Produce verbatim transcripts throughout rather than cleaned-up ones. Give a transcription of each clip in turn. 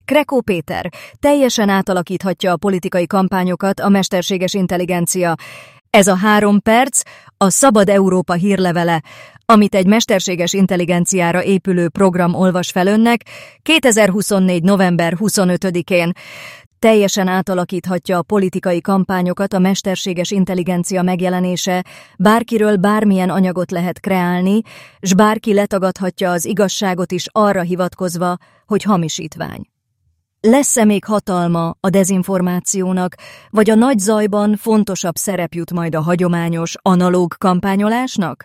Krekó Péter: teljesen átalakíthatja a politikai kampányokat a mesterséges intelligencia. Ez a három perc a Szabad Európa hírlevele, amit egy mesterséges intelligenciára épülő program olvas fel önnek kétezer-huszonnégy. november huszonötödikén. Teljesen átalakíthatja a politikai kampányokat a mesterséges intelligencia megjelenése, bárkiről bármilyen anyagot lehet kreálni, s bárki letagadhatja az igazságot is arra hivatkozva, hogy hamisítvány. Lesz-e még hatalma a dezinformációnak, vagy a nagy zajban fontosabb szerep jut majd a hagyományos, analóg kampányolásnak?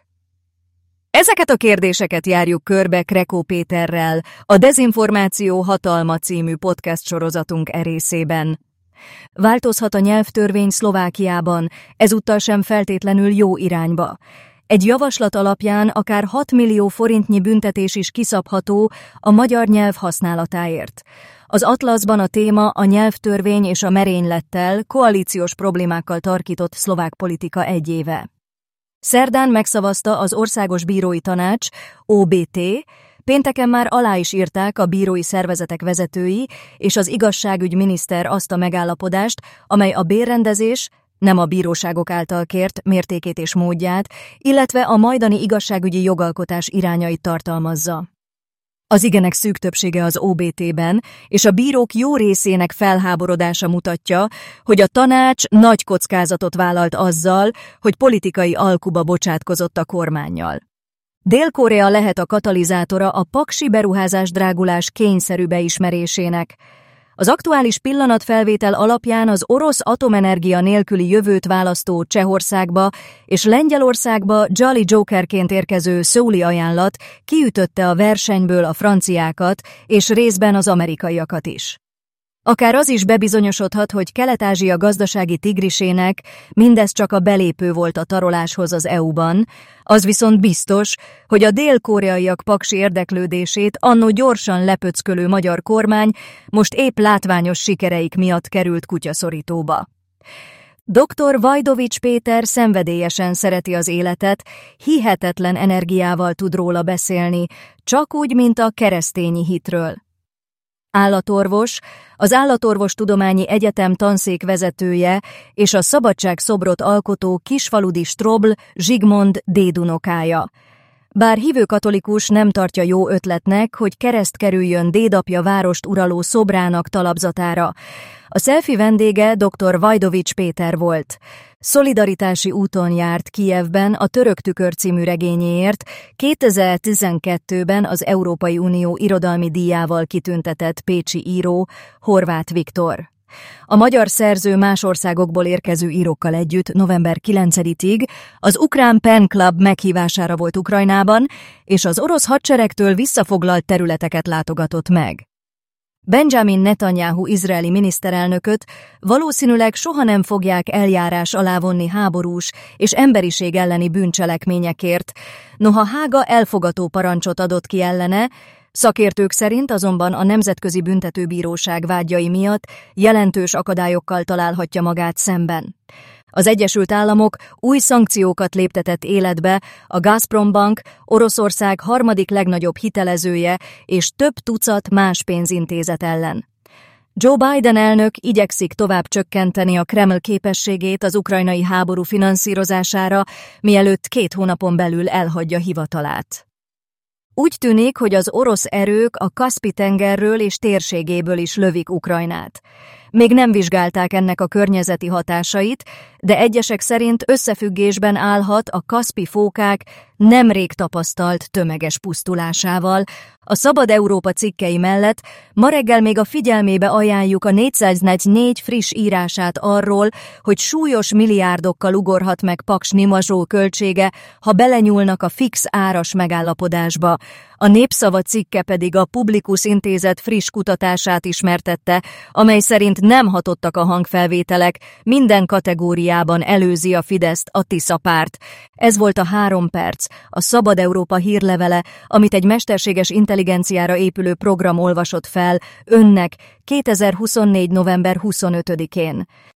Ezeket a kérdéseket járjuk körbe Krekó Péterrel a Dezinformáció hatalma című podcast sorozatunk e részében. Változhat a nyelvtörvény Szlovákiában, ezúttal sem feltétlenül jó irányba. Egy javaslat alapján akár hat millió forintnyi büntetés is kiszabható a magyar nyelv használatáért. Az atlaszban a téma a nyelvtörvény és a merénylettel, koalíciós problémákkal tarkított szlovák politika egy éve. Szerdán megszavazta az Országos Bírói Tanács, o bé té, pénteken már alá is írták a bírói szervezetek vezetői és az igazságügyminiszter azt a megállapodást, amely a bérrendezés, nem a bíróságok által kért mértékét és módját, illetve a majdani igazságügyi jogalkotás irányait tartalmazza. Az igenek szűk többsége az o bé té-ben, és a bírók jó részének felháborodása mutatja, hogy a tanács nagy kockázatot vállalt azzal, hogy politikai alkuba bocsátkozott a kormánnyal. Dél-Korea lehet a katalizátora a paksi beruházás drágulás kényszerű beismerésének. Az aktuális pillanatfelvétel alapján az orosz atomenergia nélküli jövőt választó Csehországba és Lengyelországba Jolly Jokerként érkező szóli ajánlat kiütötte a versenyből a franciákat és részben az amerikaiakat is. Akár az is bebizonyosodhat, hogy Kelet-Ázsia gazdasági tigrisének mindez csak a belépő volt a taroláshoz az é u-ban, az viszont biztos, hogy a dél-koreaiak paksi érdeklődését annó gyorsan lepöckölő magyar kormány most épp látványos sikereik miatt került kutyaszorítóba. doktor Vajdovics Péter szenvedélyesen szereti az életet, hihetetlen energiával tud róla beszélni, csak úgy, mint a keresztényi hitről. Állatorvos, az Állatorvostudományi Egyetem tanszékvezetője és a Szabadság-szobrot alkotó kisfaludi Strobl Zsigmond dédunokája. Bár hívő katolikus, nem tartja jó ötletnek, hogy kereszt kerüljön dédapja várost uraló szobrának talapzatára. A selfie vendége doktor Vajdovics Péter volt. Szolidaritási úton járt Kijevben a Török tükör című regényéért, kétezer-tizenkettőben az Európai Unió irodalmi díjával kitüntetett pécsi író, Horváth Viktor. A magyar szerző más országokból érkező írókkal együtt november kilencedikéig az ukrán Pen Club meghívására volt Ukrajnában, és az orosz hadseregtől visszafoglalt területeket látogatott meg. Benjamin Netanyahu izraeli miniszterelnököt valószínűleg soha nem fogják eljárás alá vonni háborús és emberiség elleni bűncselekményekért, noha Hága elfogató parancsot adott ki ellene, szakértők szerint azonban a Nemzetközi Büntetőbíróság vádjai miatt jelentős akadályokkal találhatja magát szemben. Az Egyesült Államok új szankciókat léptetett életbe a Gazprom Bank, Oroszország harmadik legnagyobb hitelezője és több tucat más pénzintézet ellen. Joe Biden elnök igyekszik tovább csökkenteni a Kreml képességét az ukrajnai háború finanszírozására, mielőtt két hónapon belül elhagyja hivatalát. Úgy tűnik, hogy az orosz erők a Kaszpi-tengerről és térségéből is lövik Ukrajnát. Még nem vizsgálták ennek a környezeti hatásait, de egyesek szerint összefüggésben állhat a Kaszpi-fókák nemrég tapasztalt tömeges pusztulásával. A Szabad Európa cikkei mellett ma reggel még a figyelmébe ajánljuk a négyszáznegyvennégy friss írását arról, hogy súlyos milliárdokkal ugorhat meg Paks Nimazsó költsége, ha belenyúlnak a fix áras megállapodásba. A Népszava cikke pedig a Publikus Intézet friss kutatását ismertette, amely szerint nem hatottak a hangfelvételek, minden kategóriában előzi a Fideszt a Tisza párt. Ez volt a három perc, a Szabad Európa hírlevele, amit egy mesterséges intelligenciára épülő program olvasott fel önnek kétezer-huszonnégy. november huszonötödikén.